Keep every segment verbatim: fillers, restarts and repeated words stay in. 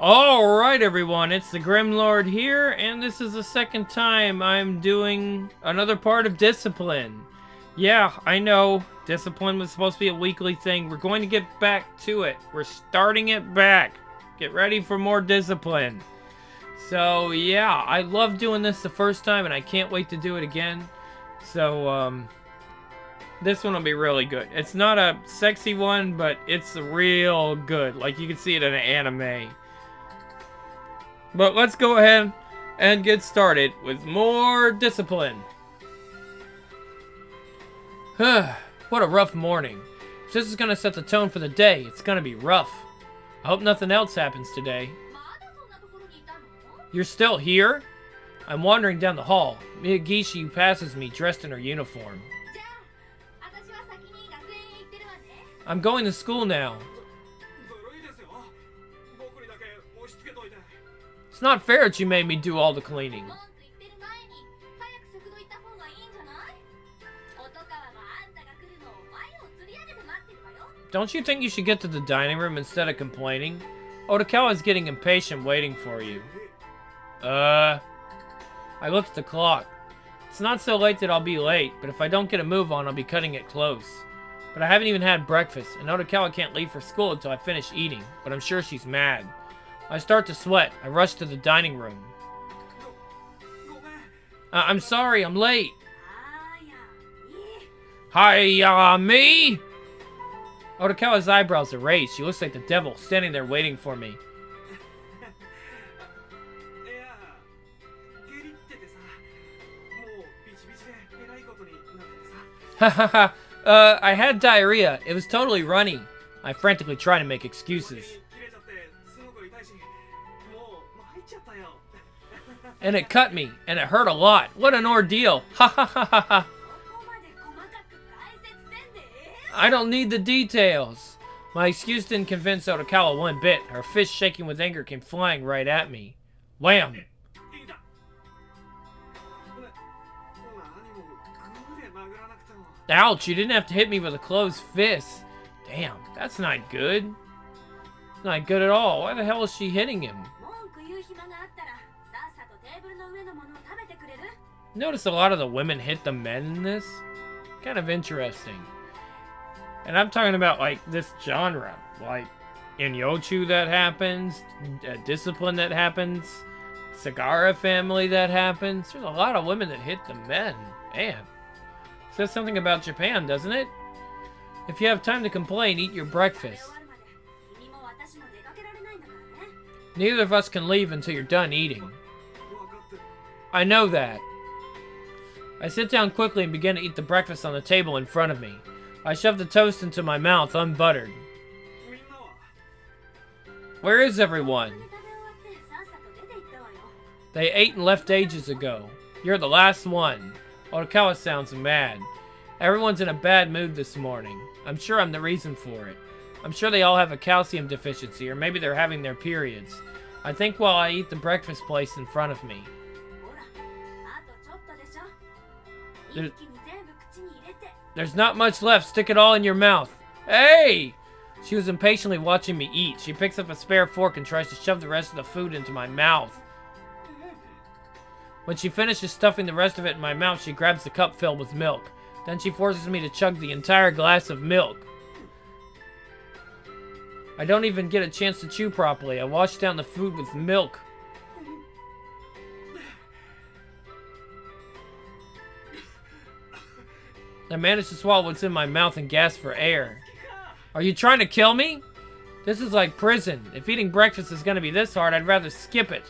Alright everyone, it's the Grimlord here, and this is the second time I'm doing another part of Discipline. Yeah, I know, Discipline was supposed to be a weekly thing. We're going to get back to it. We're starting it back. Get ready for more Discipline. So yeah, I loved doing this the first time, and I can't wait to do it again. So, um... this one will be really good. It's not a sexy one, but it's real good. Like, you can see it in an anime. But let's go ahead and get started with more Discipline. What a rough morning. If this is going to set the tone for the day, it's going to be rough. I hope nothing else happens today. You're still here? I'm wandering down the hall. Miyagishi passes me dressed in her uniform. I'm going to school now. It's not fair that you made me do all the cleaning. Don't you think you should get to the dining room instead of complaining? Otakawa is getting impatient waiting for you. Uh... I looked at the clock. It's not so late that I'll be late, but if I don't get a move on, I'll be cutting it close. But I haven't even had breakfast, and Otakawa can't leave for school until I finish eating, but I'm sure she's mad. I start to sweat. I rush to the dining room. Uh, I'm sorry, I'm late. Hiya, me? Otakawa's eyebrows are raised. She looks like the devil, standing there waiting for me. Ha ha ha. Uh, I had diarrhea. It was totally runny. I frantically try to make excuses. And it cut me, and it hurt a lot. What an ordeal. Ha ha ha ha ha. I don't need the details. My excuse didn't convince Otakawa one bit. Her fist shaking with anger came flying right at me. Wham! Ouch, you didn't have to hit me with a closed fist. Damn, that's not good. Not good at all. Why the hell is she hitting him? Notice a lot of the women hit the men in this. Kind of interesting. And I'm talking about, like, this genre. Like, in Yochu that happens. Uh, Discipline that happens. Sagara Family that happens. There's a lot of women that hit the men. Man. Says something about Japan, doesn't it? If you have time to complain, eat your breakfast. Neither of us can leave until you're done eating. I know that. I sit down quickly and begin to eat the breakfast on the table in front of me. I shove the toast into my mouth, unbuttered. Where is everyone? They ate and left ages ago. You're the last one. Otakawa sounds mad. Everyone's in a bad mood this morning. I'm sure I'm the reason for it. I'm sure they all have a calcium deficiency, or maybe they're having their periods. I think while I eat the breakfast placed in front of me. There, there's not much left. Stick it all in your mouth. Hey! She was impatiently watching me eat. She picks up a spare fork and tries to shove the rest of the food into my mouth. When she finishes stuffing the rest of it in my mouth, she grabs the cup filled with milk. Then she forces me to chug the entire glass of milk. I don't even get a chance to chew properly. I wash down the food with milk. I manage to swallow what's in my mouth and gasp for air. Are you trying to kill me? This is like prison. If eating breakfast is going to be this hard, I'd rather skip it.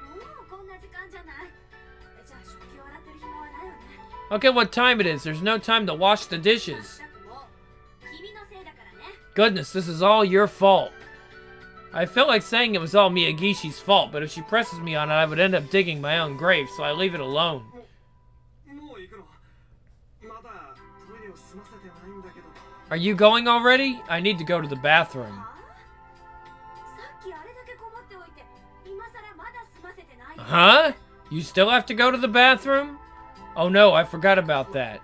Look at what time it is. There's no time to wash the dishes. Goodness, this is all your fault. I feel like saying it was all Miyagishi's fault, but if she presses me on it, I would end up digging my own grave, so I leave it alone. Are you going already? I need to go to the bathroom. Huh? You still have to go to the bathroom? Oh no, I forgot about that.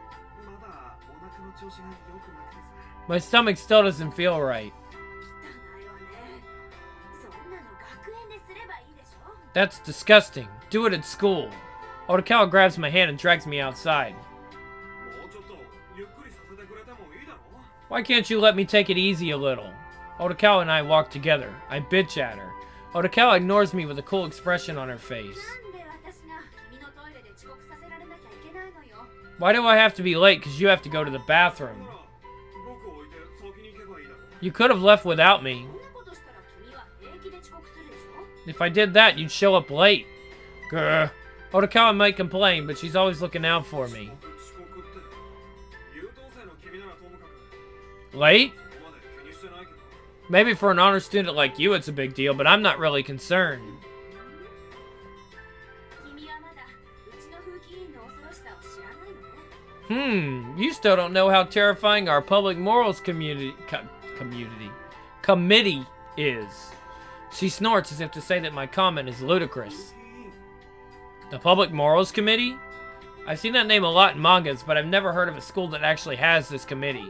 My stomach still doesn't feel right. That's disgusting. Do it at school. Otakawa grabs my hand and drags me outside. Why can't you let me take it easy a little? Otakawa and I walk together. I bitch at her. Otakawa ignores me with a cool expression on her face. Why do I have to be late? Because you have to go to the bathroom. You could have left without me. If I did that, you'd show up late. Grr. Otakawa might complain, but she's always looking out for me. Late? Maybe for an honor student like you it's a big deal, but I'm not really concerned. Hmm, you still don't know how terrifying our public morals community co community committee is. She snorts as if to say that my comment is ludicrous. The Public Morals Committee? I've seen that name a lot in mangas, but I've never heard of a school that actually has this committee.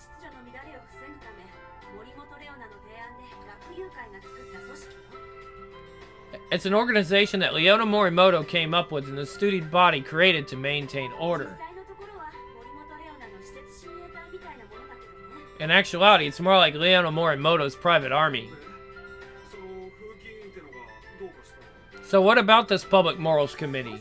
It's an organization that Leona Morimoto came up with and the student body created to maintain order. In actuality, it's more like Leona Morimoto's private army. So what about this Public Morals Committee?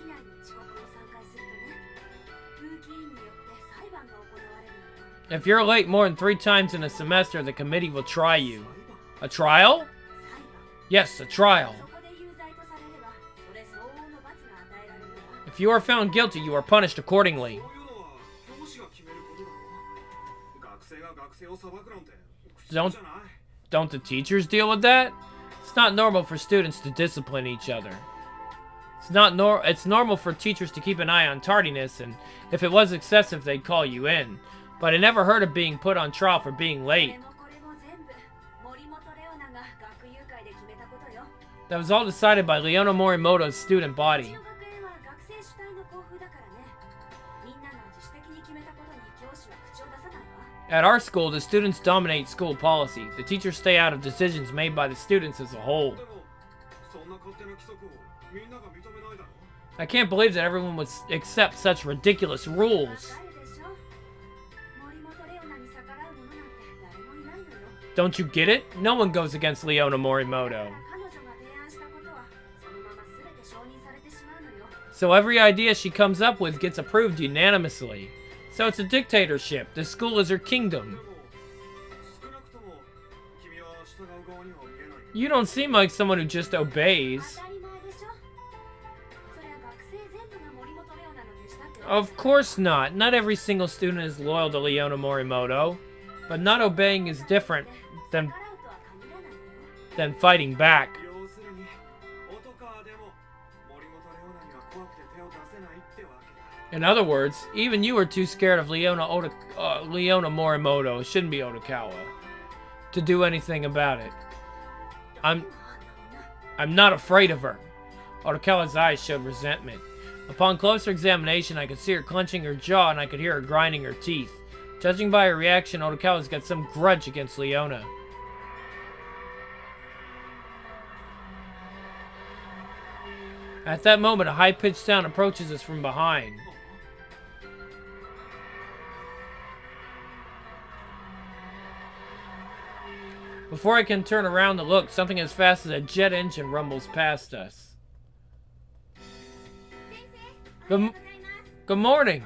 If you're late more than three times in a semester, the committee will try you. A trial? Yes, a trial. If you are found guilty, you are punished accordingly. Don't, don't the teachers deal with that? It's not normal for students to discipline each other. It's not nor it's normal for teachers to keep an eye on tardiness, and if it was excessive, they'd call you in. But I never heard of being put on trial for being late. That was all decided by Leona Morimoto's student body. At our school, the students dominate school policy. The teachers stay out of decisions made by the students as a whole. I can't believe that everyone would accept such ridiculous rules. Don't you get it? No one goes against Leona Morimoto. So every idea she comes up with gets approved unanimously. So it's a dictatorship. The school is her kingdom. You don't seem like someone who just obeys. Of course not. Not every single student is loyal to Leona Morimoto. But not obeying is different than, than fighting back. In other words, even you are too scared of Leona, Ota uh, Leona Morimoto, it shouldn't be Otakawa, to do anything about it. I'm, I'm not afraid of her. Otakawa's eyes showed resentment. Upon closer examination, I could see her clenching her jaw and I could hear her grinding her teeth. Judging by her reaction, Otakawa's got some grudge against Leona. At that moment, a high-pitched sound approaches us from behind. Before I can turn around to look, something as fast as a jet engine rumbles past us. Good, good morning.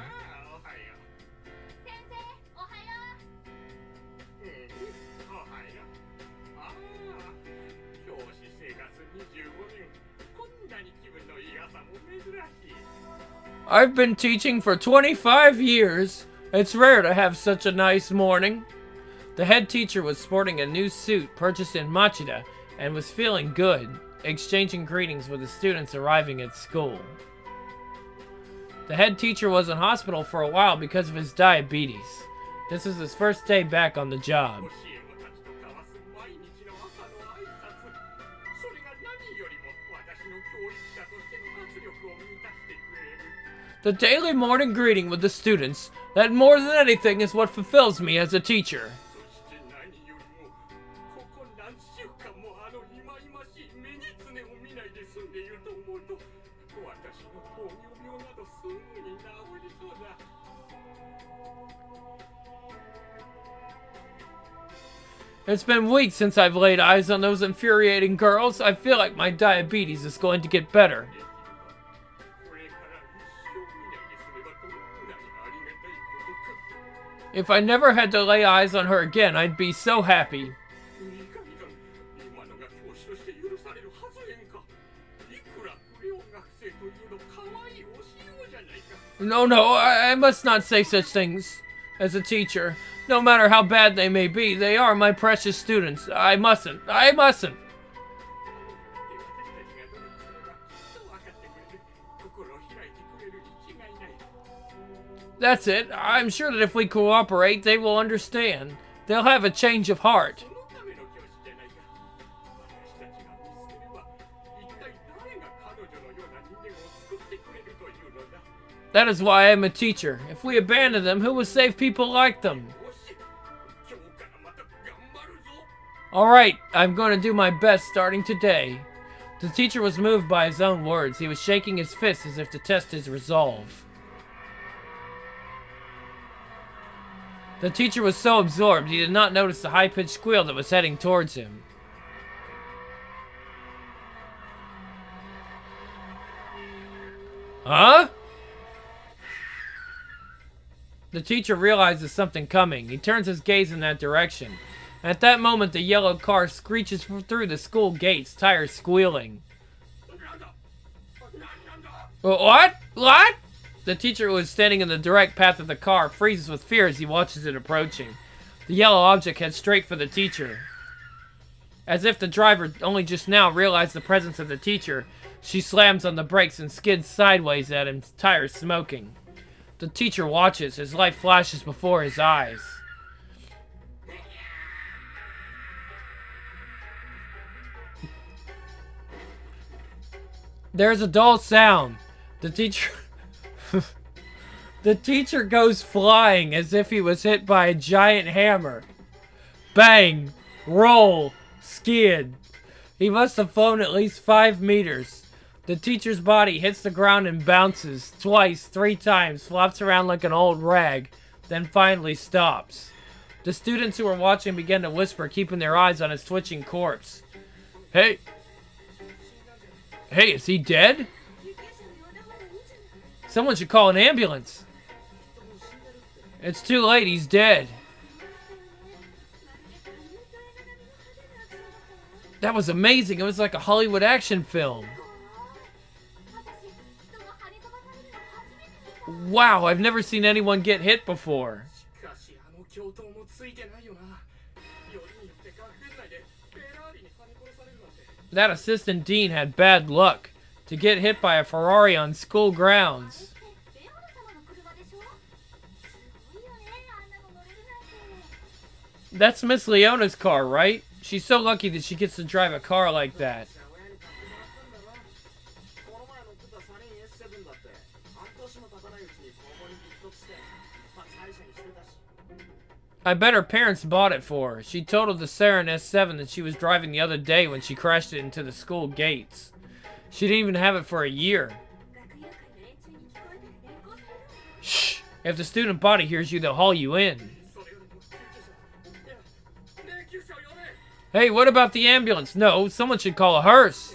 I've been teaching for twenty-five years. It's rare to have such a nice morning. The head teacher was sporting a new suit purchased in Machida and was feeling good, exchanging greetings with the students arriving at school. The head teacher was in hospital for a while because of his diabetes. This is his first day back on the job. The daily morning greeting with the students, that more than anything is what fulfills me as a teacher. It's been weeks since I've laid eyes on those infuriating girls. I feel like my diabetes is going to get better. If I never had to lay eyes on her again, I'd be so happy. No, no, I, I must not say such things as a teacher. No matter how bad they may be, they are my precious students. I mustn't. I mustn't. That's it. I'm sure that if we cooperate, they will understand. They'll have a change of heart. That is why I'm a teacher. If we abandon them, who will save people like them? Alright, I'm going to do my best starting today. The teacher was moved by his own words. He was shaking his fist as if to test his resolve. The teacher was so absorbed, he did not notice the high-pitched squeal that was heading towards him. Huh? The teacher realizes something coming. He turns his gaze in that direction. At that moment, the yellow car screeches through the school gates, tires squealing. What? What? The teacher, who was standing in the direct path of the car, freezes with fear as he watches it approaching. The yellow object heads straight for the teacher. As if the driver only just now realized the presence of the teacher, she slams on the brakes and skids sideways at him, tires smoking. The teacher watches. His life flashes before his eyes. There's a dull sound. The teacher... the teacher goes flying as if he was hit by a giant hammer. Bang! Roll! Skid. He must have flown at least five meters. The teacher's body hits the ground and bounces twice, three times, flops around like an old rag, then finally stops. The students who were watching began to whisper, keeping their eyes on his twitching corpse. Hey! Hey, is he dead? Someone should call an ambulance. It's too late, he's dead. That was amazing. It was like a Hollywood action film. Wow, I've never seen anyone get hit before. That assistant dean had bad luck to get hit by a Ferrari on school grounds. That's Miss Leona's car, right? She's so lucky that she gets to drive a car like that. I bet her parents bought it for her. She told the Sarin S seven that she was driving the other day when she crashed it into the school gates. She didn't even have it for a year. Shh! If the student body hears you, they'll haul you in. Hey, what about the ambulance? No, someone should call a hearse.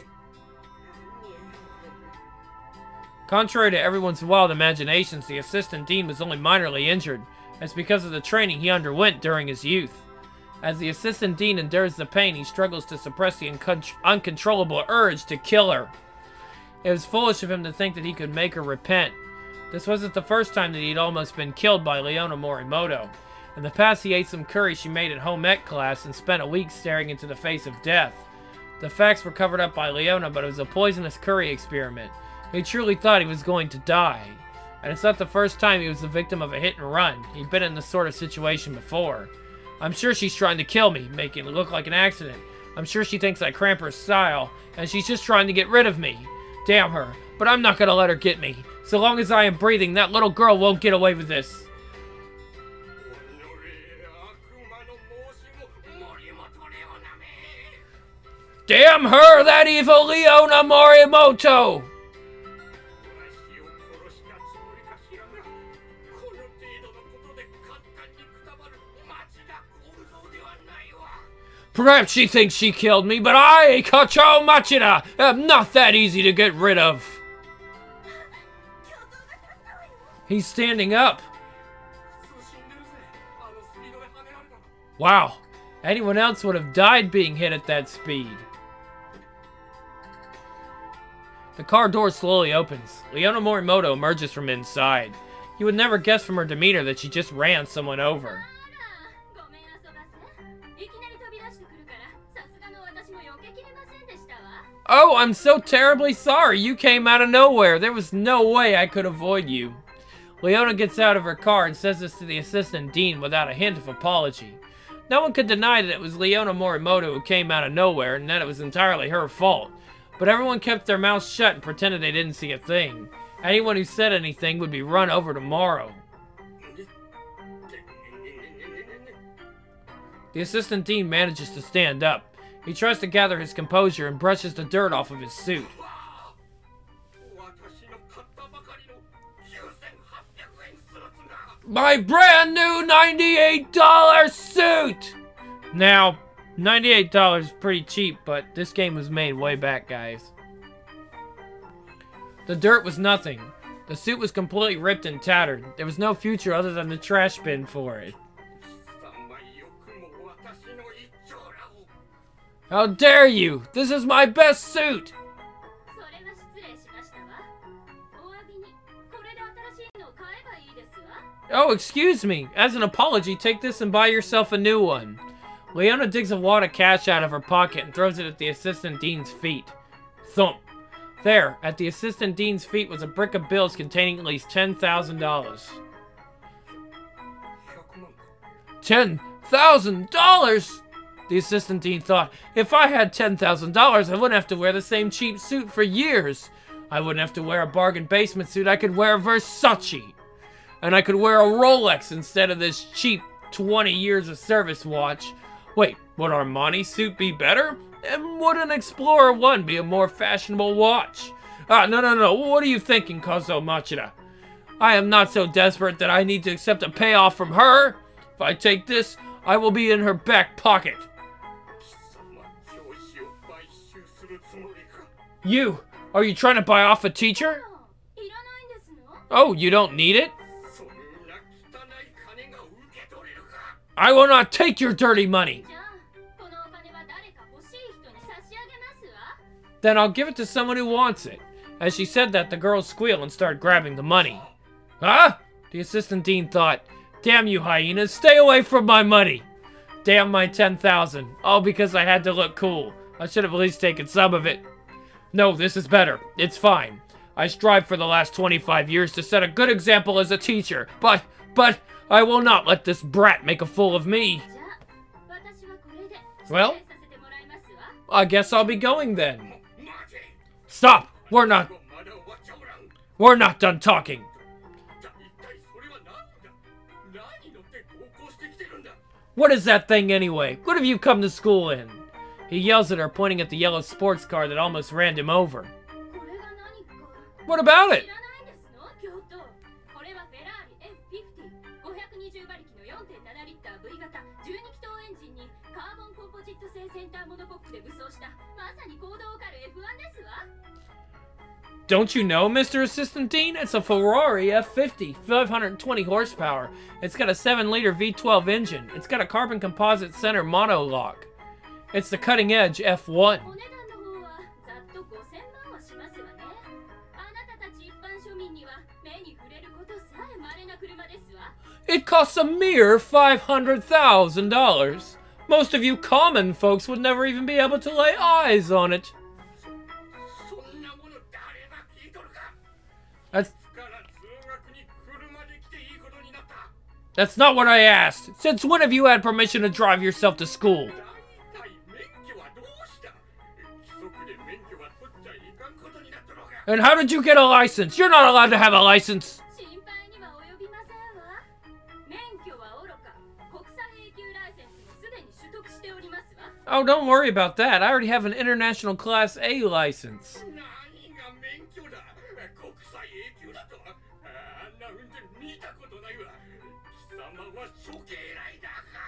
Contrary to everyone's wild imaginations, the assistant dean was only minorly injured. It's because of the training he underwent during his youth. As the assistant dean endures the pain, he struggles to suppress the uncon uncontrollable urge to kill her. It was foolish of him to think that he could make her repent. This wasn't the first time that he'd almost been killed by Leona Morimoto. In the past, he ate some curry she made at home ec class and spent a week staring into the face of death. The facts were covered up by Leona, but it was a poisonous curry experiment. He truly thought he was going to die. And it's not the first time he was the victim of a hit and run. He'd been in this sort of situation before. I'm sure she's trying to kill me, making it look like an accident. I'm sure she thinks I cramp her style, and she's just trying to get rid of me. Damn her, but I'm not gonna let her get me. So long as I am breathing, that little girl won't get away with this. Damn her, that evil Leona Morimoto! Perhaps she thinks she killed me, but I, Kacho Machida, am not that easy to get rid of. He's standing up. Wow. Anyone else would have died being hit at that speed. The car door slowly opens. Leona Morimoto emerges from inside. You would never guess from her demeanor that she just ran someone over. Oh, I'm so terribly sorry. You came out of nowhere. There was no way I could avoid you. Leona gets out of her car and says this to the assistant dean without a hint of apology. No one could deny that it was Leona Morimoto who came out of nowhere and that it was entirely her fault. But everyone kept their mouths shut and pretended they didn't see a thing. Anyone who said anything would be run over tomorrow. The assistant dean manages to stand up. He tries to gather his composure and brushes the dirt off of his suit. My brand new ninety-eight dollar suit! Now, ninety-eight dollars is pretty cheap, but this game was made way back, guys. The dirt was nothing. The suit was completely ripped and tattered. There was no future other than the trash bin for it. How dare you! This is my best suit! Oh, excuse me. As an apology, take this and buy yourself a new one. Leona digs a wad of cash out of her pocket and throws it at the assistant dean's feet. Thump. There, at the assistant dean's feet was a brick of bills containing at least ten thousand dollars. ten thousand dollars? The assistant dean thought, if I had ten thousand dollars, I wouldn't have to wear the same cheap suit for years. I wouldn't have to wear a bargain basement suit. I could wear a Versace. And I could wear a Rolex instead of this cheap twenty years of service watch. Wait, would Armani suit be better? And would an Explorer one be a more fashionable watch? Ah, no, no, no. What are you thinking, Kazuo Machida? I am not so desperate that I need to accept a payoff from her. If I take this, I will be in her back pocket. You, are you trying to buy off a teacher? Oh, you don't need it? I will not take your dirty money. Then I'll give it to someone who wants it. As she said that, the girl squealed and started grabbing the money. Huh? The assistant dean thought, damn you hyenas, stay away from my money. Damn my ten thousand. All because I had to look cool. I should have at least taken some of it. No, this is better. It's fine. I strive for the last twenty-five years to set a good example as a teacher, but, but, I will not let this brat make a fool of me. Well, I guess I'll be going then. Stop! We're not... We're not done talking. What is that thing anyway? What have you come to school in? He yells at her, pointing at the yellow sports car that almost ran him over. What about it? Don't you know, Mister Assistant Dean? It's a Ferrari F fifty, five hundred twenty horsepower. It's got a seven liter V twelve engine. It's got a carbon composite center monolock. It's the cutting edge F one. It costs a mere five hundred thousand dollars. Most of you common folks would never even be able to lay eyes on it. That's, that's not what I asked. Since when have you had permission to drive yourself to school? And how did you get a license? You're not allowed to have a license. Oh, don't worry about that. I already have an international Class A license.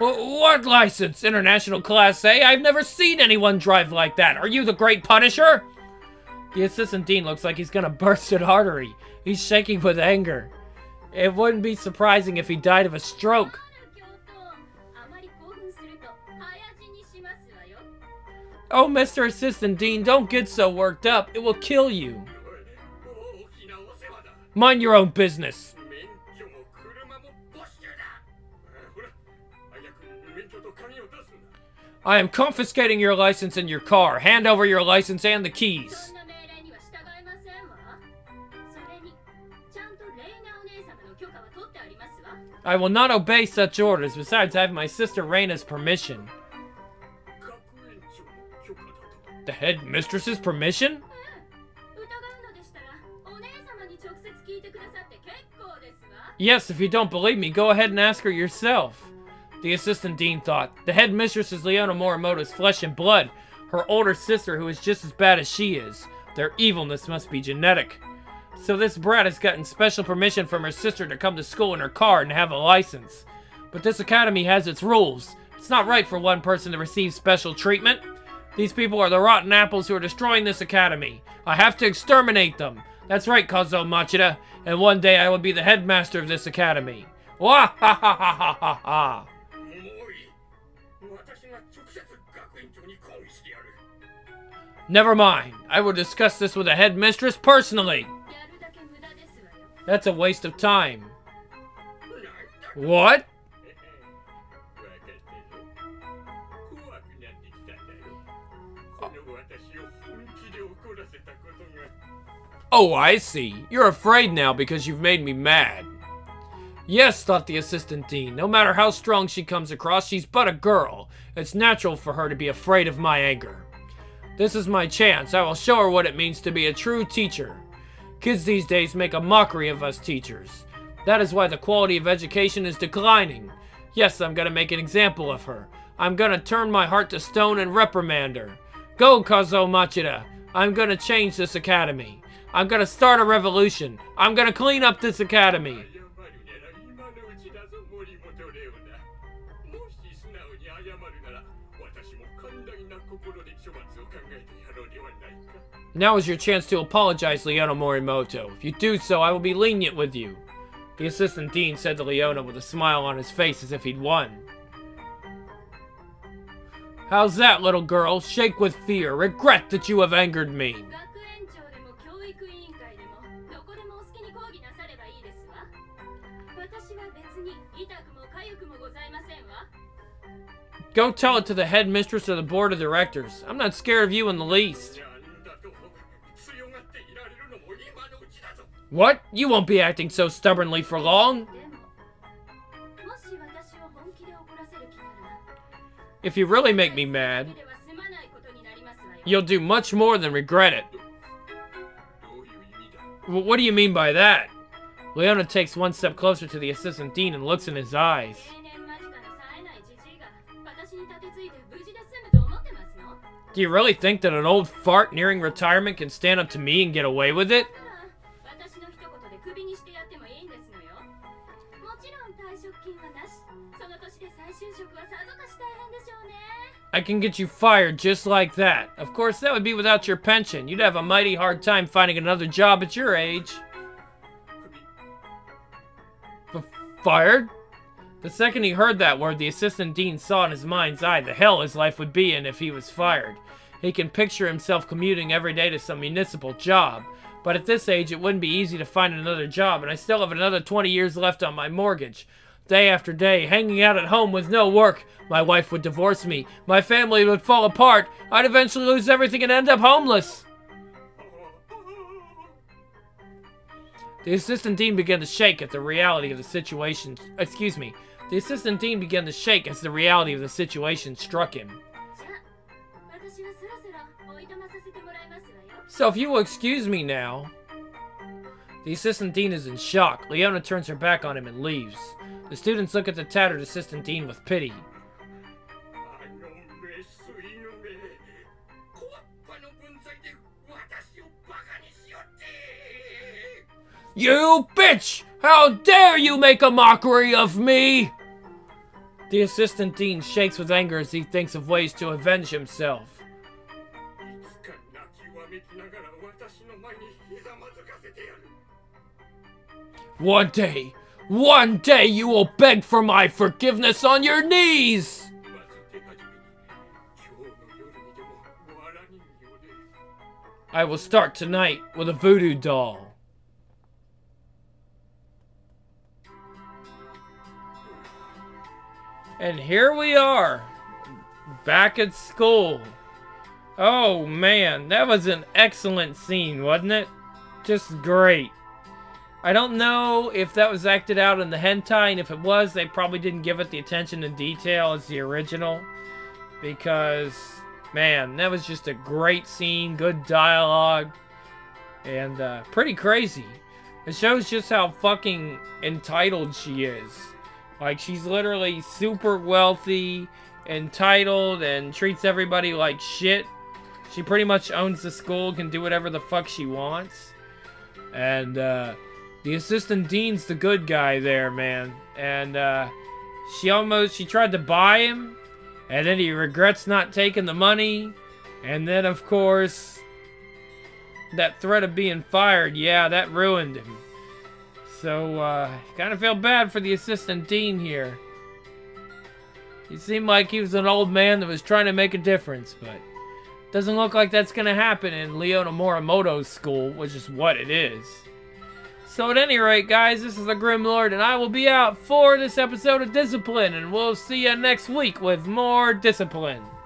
Wh- What license? International Class A? I've never seen anyone drive like that. Are you the Great Punisher? The assistant dean looks like he's gonna burst an artery. He's shaking with anger. It wouldn't be surprising if he died of a stroke. Oh, Mister Assistant Dean, don't get so worked up. It will kill you. Mind your own business. I am confiscating your license and your car. Hand over your license and the keys. I will not obey such orders. Besides, I have my sister Reina's permission. The headmistress's permission? Yes, if you don't believe me, go ahead and ask her yourself. The assistant dean thought. The headmistress is Leona Morimoto's flesh and blood. Her older sister, who is just as bad as she is. Their evilness must be genetic. So this brat has gotten special permission from her sister to come to school in her car and have a license. But this academy has its rules. It's not right for one person to receive special treatment. These people are the rotten apples who are destroying this academy. I have to exterminate them. That's right, Kazuo Machida. And one day I will be the headmaster of this academy. Wah ha ha ha ha ha ha. Never mind. I will discuss this with the headmistress personally. That's a waste of time. What? Oh, I see. You're afraid now because you've made me mad. Yes, thought the assistant dean. No matter how strong she comes across, she's but a girl. It's natural for her to be afraid of my anger. This is my chance. I will show her what it means to be a true teacher. Kids these days make a mockery of us teachers. That is why the quality of education is declining. Yes, I'm gonna make an example of her. I'm gonna turn my heart to stone and reprimand her. Go, Kazuo Machida. I'm gonna change this academy. I'm gonna start a revolution. I'm gonna clean up this academy. Now is your chance to apologize, Leona Morimoto. If you do so, I will be lenient with you. The assistant dean said to Leona with a smile on his face as if he'd won. How's that, little girl? Shake with fear. Regret that you have angered me. Go tell it to the headmistress or the board of directors. I'm not scared of you in the least. What? You won't be acting so stubbornly for long. If you really make me mad, you'll do much more than regret it. W- what do you mean by that? Leona takes one step closer to the assistant dean and looks in his eyes. Do you really think that an old fart nearing retirement can stand up to me and get away with it? I can get you fired just like that. Of course, that would be without your pension. You'd have a mighty hard time finding another job at your age. F- fired? The second he heard that word, the assistant dean saw in his mind's eye the hell his life would be in if he was fired. He can picture himself commuting every day to some municipal job. But at this age, it wouldn't be easy to find another job, and I still have another twenty years left on my mortgage. Day after day, hanging out at home with no work. My wife would divorce me. My family would fall apart. I'd eventually lose everything and end up homeless. The assistant dean began to shake at the reality of the situation. Excuse me. The assistant dean began to shake as the reality of the situation struck him. So if you will excuse me now. The assistant dean is in shock. Leona turns her back on him and leaves. The students look at the tattered assistant dean with pity. You bitch! How dare you make a mockery of me! The assistant dean shakes with anger as he thinks of ways to avenge himself. One day, one day you will beg for my forgiveness on your knees! I will start tonight with a voodoo doll. And here we are, back at school. Oh man, that was an excellent scene, wasn't it? Just great. I don't know if that was acted out in the hentai, and if it was, they probably didn't give it the attention and detail as the original. Because, man, that was just a great scene, good dialogue, and uh, pretty crazy. It shows just how fucking entitled she is. Like, she's literally super wealthy, entitled, and treats everybody like shit. She pretty much owns the school, can do whatever the fuck she wants. And, uh... the assistant dean's the good guy there, man. And, uh, she almost, she tried to buy him, and then he regrets not taking the money. And then, of course, that threat of being fired, yeah, that ruined him. So, uh, kind of feel bad for the assistant dean here. He seemed like he was an old man that was trying to make a difference, but doesn't look like that's gonna happen in Leona Morimoto's school, which is what it is. So at any rate, guys, this is the Grim Lord, and I will be out for this episode of Discipline, and we'll see you next week with more Discipline.